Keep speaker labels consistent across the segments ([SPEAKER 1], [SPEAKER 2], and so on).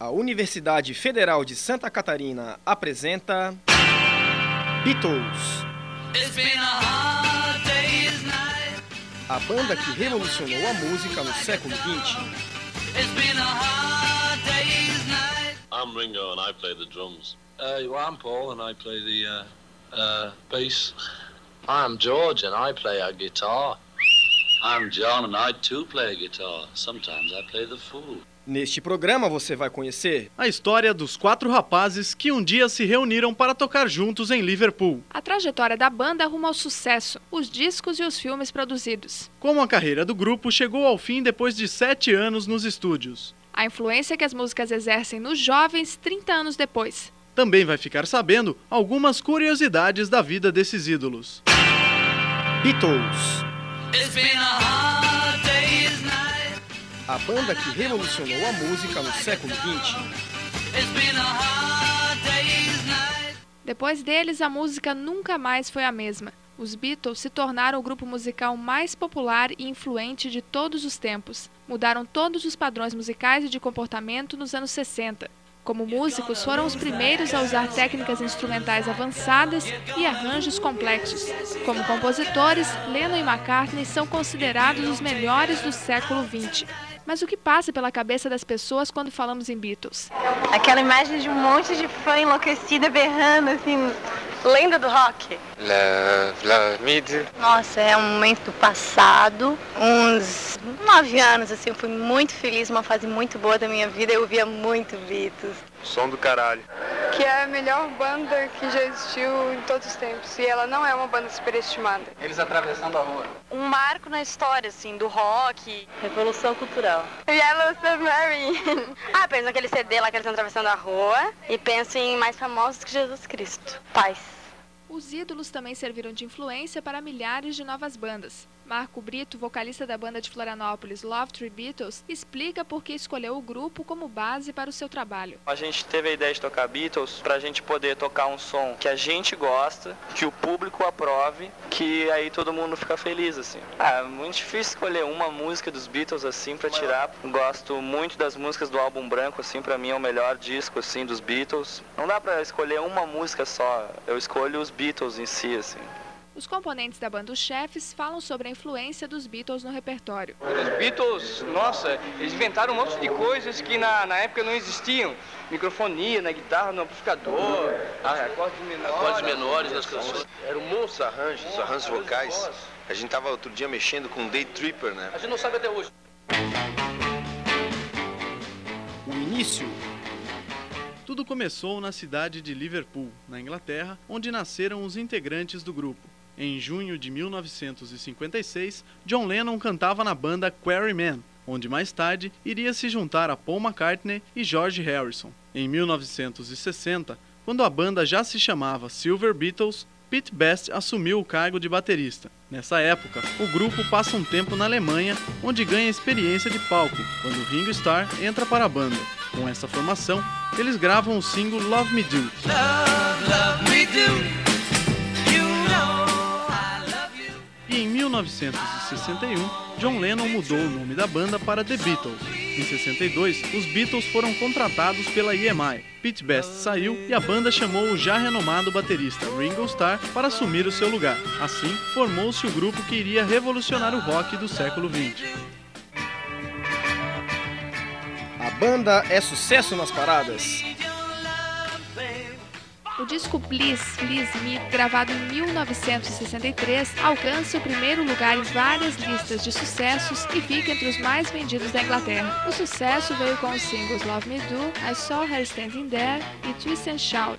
[SPEAKER 1] A Universidade Federal de Santa Catarina apresenta Beatles. A banda que revolucionou a música no século XX.
[SPEAKER 2] I'm Ringo and I play the drums.
[SPEAKER 3] I'm Paul and I play the bass.
[SPEAKER 4] I'm George and I play a guitar.
[SPEAKER 3] I'm John and I too play a guitar. Sometimes I play the fool.
[SPEAKER 1] Neste programa você vai conhecer
[SPEAKER 5] a história dos 4 rapazes que um dia se reuniram para tocar juntos em Liverpool.
[SPEAKER 6] A trajetória da banda rumo ao sucesso, os discos e os filmes produzidos.
[SPEAKER 5] Como a carreira do grupo chegou ao fim depois de 7 anos nos estúdios.
[SPEAKER 6] A influência que as músicas exercem nos jovens 30 anos depois.
[SPEAKER 5] Também vai ficar sabendo algumas curiosidades da vida desses ídolos.
[SPEAKER 1] Beatles. A banda que revolucionou a música no século XX.
[SPEAKER 6] Depois deles, a música nunca mais foi a mesma. Os Beatles se tornaram o grupo musical mais popular e influente de todos os tempos. Mudaram todos os padrões musicais e de comportamento nos anos 60. Como músicos, foram os primeiros a usar técnicas instrumentais avançadas e arranjos complexos. Como compositores, Lennon e McCartney são considerados os melhores do século XX. Mas o que passa pela cabeça das pessoas quando falamos em Beatles?
[SPEAKER 7] Aquela imagem de um monte de fã enlouquecida berrando, assim, lenda do rock.
[SPEAKER 4] Love me do.
[SPEAKER 7] Nossa, é um momento do passado. Uns 9 anos, assim, eu fui muito feliz, uma fase muito boa da minha vida. Eu ouvia muito Beatles.
[SPEAKER 4] Som do caralho.
[SPEAKER 8] Que é a melhor banda que já existiu em todos os tempos. E ela não é uma banda superestimada.
[SPEAKER 9] Eles atravessando a rua.
[SPEAKER 7] Um marco na história, assim, do rock.
[SPEAKER 10] Revolução cultural.
[SPEAKER 7] Yellow Submarine. Penso naquele CD lá que eles estão atravessando a rua. E penso em mais famosos que Jesus Cristo. Paz.
[SPEAKER 6] Os ídolos também serviram de influência para milhares de novas bandas. Marco Brito, vocalista da banda de Florianópolis Love Tree Beatles, explica por que escolheu o grupo como base para o seu trabalho.
[SPEAKER 11] A gente teve a ideia de tocar Beatles para a gente poder tocar um som que a gente gosta, que o público aprove, que aí todo mundo fica feliz, assim. É muito difícil escolher uma música dos Beatles, assim, para tirar. Gosto muito das músicas do álbum branco, assim, para mim é o melhor disco, assim, dos Beatles. Não dá para escolher uma música só, eu escolho os Beatles em si, assim.
[SPEAKER 6] Os componentes da banda Os Chefes falam sobre a influência dos Beatles no repertório.
[SPEAKER 9] Os Beatles, nossa, eles inventaram um monte de coisas que na época não existiam. Microfonia, na guitarra, no amplificador,
[SPEAKER 4] acordes menores nas canções. Era um monstro arranjos vocais. A gente tava outro dia mexendo com Day Tripper, né?
[SPEAKER 9] A gente não sabe até hoje.
[SPEAKER 1] O início.
[SPEAKER 5] Tudo começou na cidade de Liverpool, na Inglaterra, onde nasceram os integrantes do grupo. Em junho de 1956, John Lennon cantava na banda Quarrymen, onde mais tarde iria se juntar a Paul McCartney e George Harrison. Em 1960, quando a banda já se chamava Silver Beatles, Pete Best assumiu o cargo de baterista. Nessa época, o grupo passa um tempo na Alemanha, onde ganha experiência de palco, quando Ringo Starr entra para a banda. Com essa formação, eles gravam o single Love Me Do.
[SPEAKER 12] Love me do.
[SPEAKER 5] E em 1961, John Lennon mudou o nome da banda para The Beatles. Em 62, os Beatles foram contratados pela EMI. Pete Best saiu e a banda chamou o já renomado baterista Ringo Starr para assumir o seu lugar. Assim, formou-se o grupo que iria revolucionar o rock do século XX.
[SPEAKER 1] A banda é sucesso nas paradas.
[SPEAKER 6] O disco Please, Please Me, gravado em 1963, alcança o primeiro lugar em várias listas de sucessos e fica entre os mais vendidos da Inglaterra. O sucesso veio com os singles Love Me Do, I Saw Her Standing There e Twist and Shout.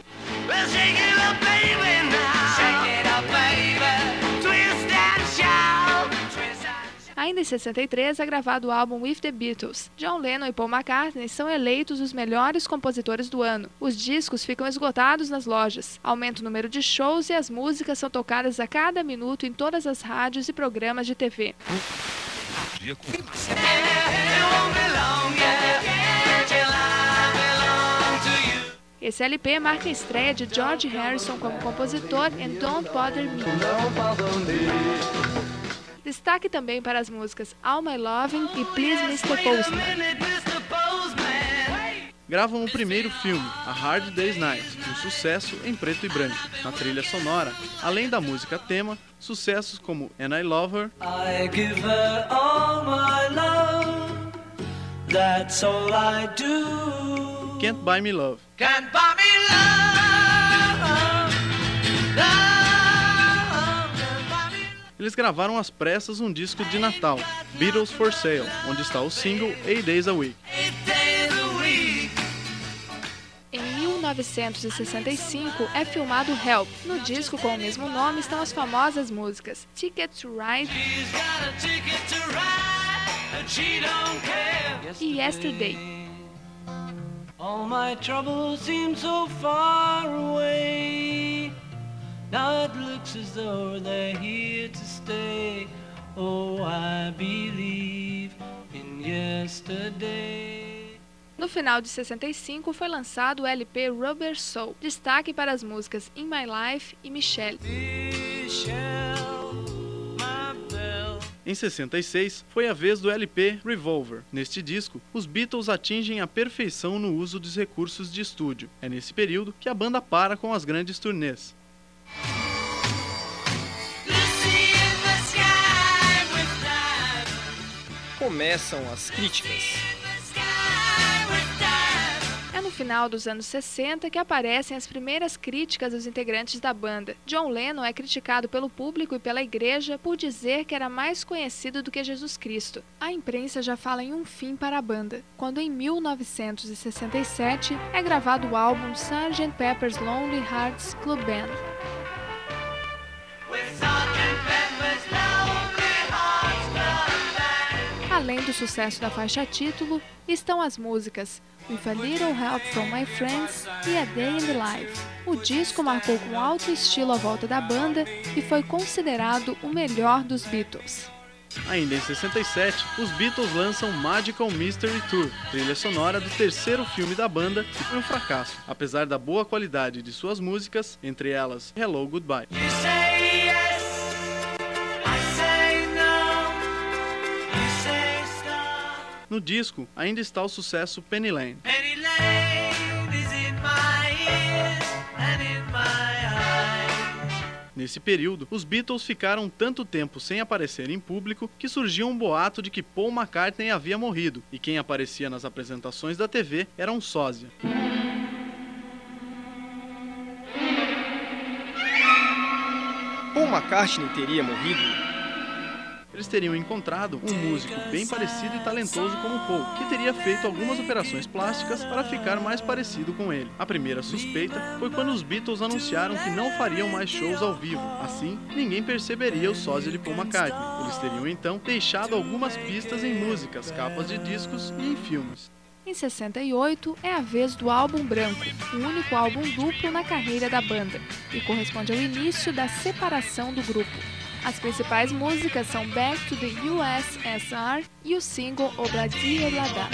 [SPEAKER 6] Ainda em 63 é gravado o álbum With the Beatles. John Lennon e Paul McCartney são eleitos os melhores compositores do ano. Os discos ficam esgotados nas lojas. Aumenta o número de shows e as músicas são tocadas a cada minuto em todas as rádios e programas de TV. Esse LP marca a estreia de George Harrison como compositor em Don't Bother Me. Destaque também para as músicas All My Lovin' e Please Mr. Postman.
[SPEAKER 5] gravam o primeiro filme, A Hard Day's Night, um sucesso em preto e branco. Na trilha sonora, além da música tema, sucessos como And I Love Her,
[SPEAKER 12] I give her all my love, that's all I do.
[SPEAKER 5] Can't Buy Me Love.
[SPEAKER 12] Can't buy me love,
[SPEAKER 5] Eles gravaram às pressas um disco de Natal, Beatles for Sale, onde está o single 8 Days a Week.
[SPEAKER 6] Em 1965 é filmado Help. No disco com o mesmo nome estão as famosas músicas Ticket to Ride e Yesterday.
[SPEAKER 12] all my troubles seem so far away. Now it looks as though they're here to stay. Oh, I believe in yesterday.
[SPEAKER 6] No final de 65 foi lançado o LP Rubber Soul, destaque para as músicas In My Life e Michelle.
[SPEAKER 5] Em 66, foi a vez do LP Revolver. Neste disco, os Beatles atingem a perfeição no uso dos recursos de estúdio. É nesse período que a banda para com as grandes turnês.
[SPEAKER 1] Começam as críticas.
[SPEAKER 6] É no final dos anos 60 que aparecem as primeiras críticas aos integrantes da banda. John Lennon é criticado pelo público e pela igreja por dizer que era mais conhecido do que Jesus Cristo. A imprensa já fala em um fim para a banda, quando em 1967 é gravado o álbum Sgt. Pepper's Lonely Hearts Club Band. Além do sucesso da faixa título, estão as músicas With a Little Help from My Friends e A Day in the Life. O disco marcou com alto estilo a volta da banda e foi considerado o melhor dos Beatles.
[SPEAKER 5] Ainda em 67, os Beatles lançam Magical Mystery Tour, trilha sonora do terceiro filme da banda, que foi um fracasso, apesar da boa qualidade de suas músicas, entre elas Hello Goodbye. No disco, ainda está o sucesso Penny Lane. Nesse período, os Beatles ficaram tanto tempo sem aparecer em público que surgiu um boato de que Paul McCartney havia morrido, e quem aparecia nas apresentações da TV era um sósia.
[SPEAKER 1] Paul McCartney teria morrido?
[SPEAKER 5] Eles teriam encontrado um músico bem parecido e talentoso como Paul, que teria feito algumas operações plásticas para ficar mais parecido com ele. A primeira suspeita foi quando os Beatles anunciaram que não fariam mais shows ao vivo. Assim, ninguém perceberia o sósia de Paul McCartney. Eles teriam então deixado algumas pistas em músicas, capas de discos e em filmes.
[SPEAKER 6] Em 68 é a vez do Álbum Branco, o único álbum duplo na carreira da banda, e corresponde ao início da separação do grupo. As principais músicas são Back to the USSR e o single Obradia Lada.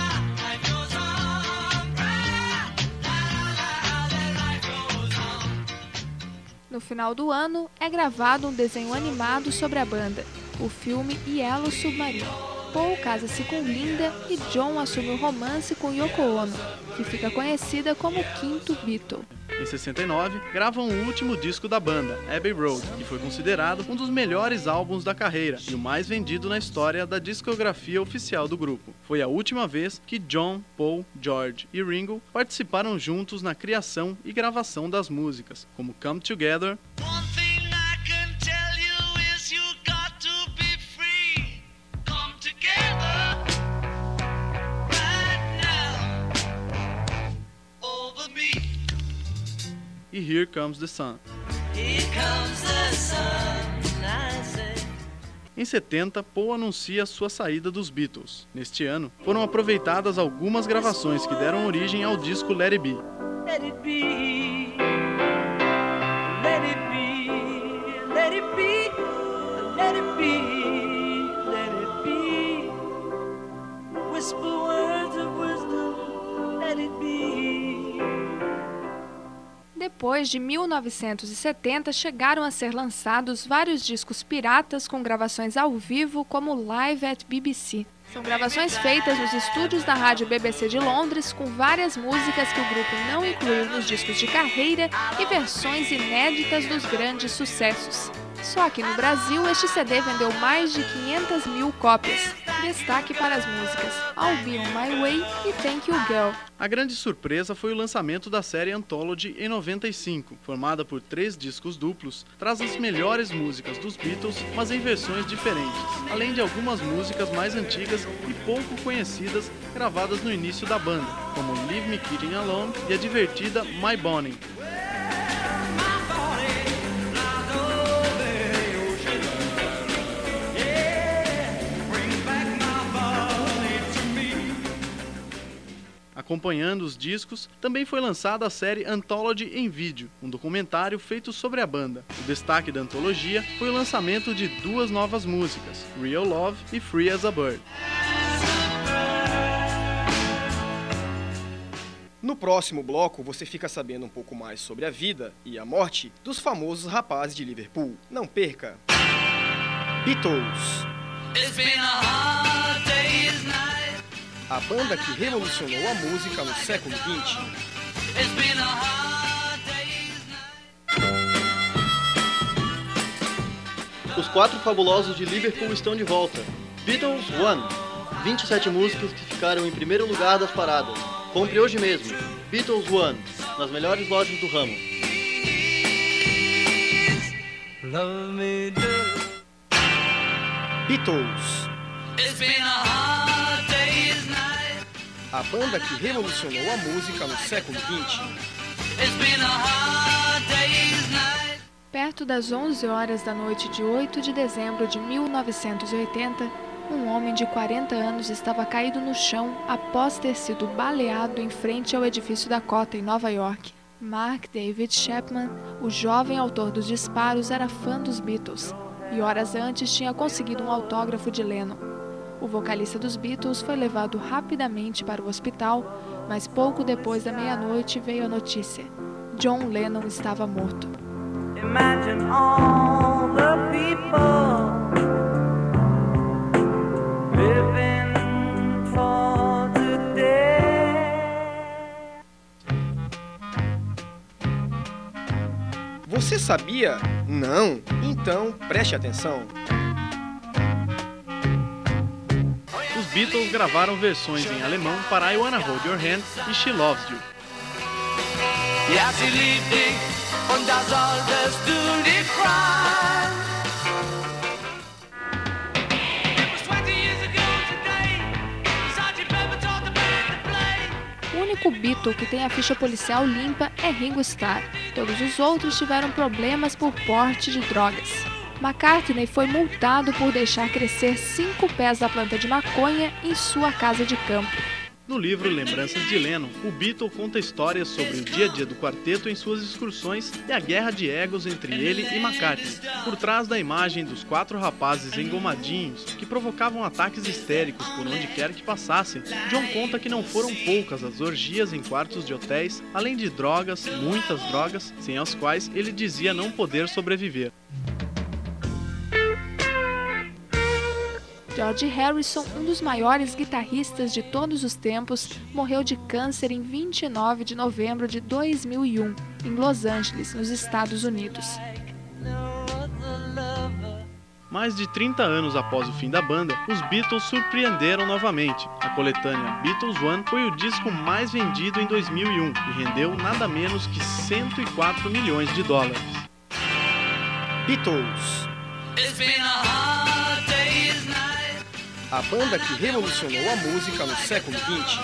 [SPEAKER 6] No final do ano, é gravado um desenho animado sobre a banda, o filme Yellow Submarine. Paul casa-se com Linda e John assume o romance com Yoko Ono, que fica conhecida como o quinto Beatle.
[SPEAKER 5] Em 69, gravam o último disco da banda, Abbey Road, que foi considerado um dos melhores álbuns da carreira e o mais vendido na história da discografia oficial do grupo. Foi a última vez que John, Paul, George e Ringo participaram juntos na criação e gravação das músicas, como Come Together, e Here Comes the Sun. Em 70, Paul anuncia sua saída dos Beatles. Neste ano, foram aproveitadas algumas gravações que deram origem ao disco Let It Be.
[SPEAKER 12] Let it be, let it be, let it be, let it be, let it be. Whisper words of wisdom, let it be.
[SPEAKER 6] Depois de 1970, chegaram a ser lançados vários discos piratas com gravações ao vivo, como Live at BBC. São gravações feitas nos estúdios da rádio BBC de Londres, com várias músicas que o grupo não incluiu nos discos de carreira e versões inéditas dos grandes sucessos. Só aqui no Brasil, este CD vendeu mais de 500 mil cópias. Destaque para as músicas I'll Be On My Way e Thank You Girl.
[SPEAKER 5] A grande surpresa foi o lançamento da série Anthology em 95, formada por 3 discos duplos, traz as melhores músicas dos Beatles, mas em versões diferentes, além de algumas músicas mais antigas e pouco conhecidas gravadas no início da banda, como Leave Me Kidding Alone e a divertida My Bonnie. Acompanhando os discos, também foi lançada a série Anthology em vídeo, um documentário feito sobre a banda. O destaque da antologia foi o lançamento de 2 novas músicas, Real Love e Free as a Bird.
[SPEAKER 1] No próximo bloco, você fica sabendo um pouco mais sobre a vida e a morte dos famosos rapazes de Liverpool. Não perca! Beatles. A banda que revolucionou a música no século XX.
[SPEAKER 10] Os 4 fabulosos de Liverpool estão de volta. Beatles One. 27 músicas que ficaram em primeiro lugar das paradas. Compre hoje mesmo. Beatles One, nas melhores lojas do ramo.
[SPEAKER 1] Beatles. A banda que revolucionou a música no século XX.
[SPEAKER 6] Perto das 11 horas da noite de 8 de dezembro de 1980, um homem de 40 anos estava caído no chão após ter sido baleado em frente ao edifício Dakota, em Nova York. Mark David Chapman, o jovem autor dos disparos, era fã dos Beatles e horas antes tinha conseguido um autógrafo de Lennon. O vocalista dos Beatles foi levado rapidamente para o hospital, mas pouco depois da meia-noite veio a notícia: John Lennon estava morto.
[SPEAKER 12] Imagine all the people living for today.
[SPEAKER 1] Você sabia? Não? Então preste atenção.
[SPEAKER 5] Os Beatles gravaram versões em alemão para I Wanna Hold Your Hand e She Loves You.
[SPEAKER 12] Ja, sie liebt dich und da solltest du dich freuen. It was 20 years ago today, Sgt. Pepper taught the band to play.
[SPEAKER 6] O único Beatle que tem a ficha policial limpa é Ringo Starr. Todos os outros tiveram problemas por porte de drogas. McCartney foi multado por deixar crescer 5 pés da planta de maconha em sua casa de campo.
[SPEAKER 5] No livro Lembranças de Lennon, o Beatle conta histórias sobre o dia a dia do quarteto em suas excursões e a guerra de egos entre ele e McCartney. Por trás da imagem dos 4 rapazes engomadinhos que provocavam ataques histéricos por onde quer que passassem, John conta que não foram poucas as orgias em quartos de hotéis, além de drogas, muitas drogas, sem as quais ele dizia não poder sobreviver.
[SPEAKER 6] George Harrison, um dos maiores guitarristas de todos os tempos, morreu de câncer em 29 de novembro de 2001, em Los Angeles, nos Estados Unidos.
[SPEAKER 5] Mais de 30 anos após o fim da banda, os Beatles surpreenderam novamente. A coletânea Beatles One foi o disco mais vendido em 2001 e rendeu nada menos que 104 milhões de dólares.
[SPEAKER 1] Beatles. A banda que revolucionou a música no século XX.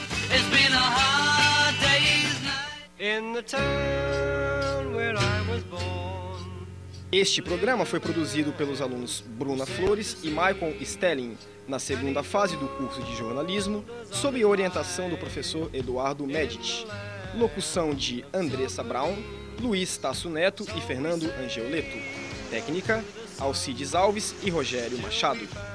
[SPEAKER 1] Este programa foi produzido pelos alunos Bruna Flores e Michael Stelling, na segunda fase do curso de jornalismo, sob orientação do professor Eduardo Medici. Locução de Andressa Brown, Luiz Tasso Neto e Fernando Angioleto. Técnica, Alcides Alves e Rogério Machado.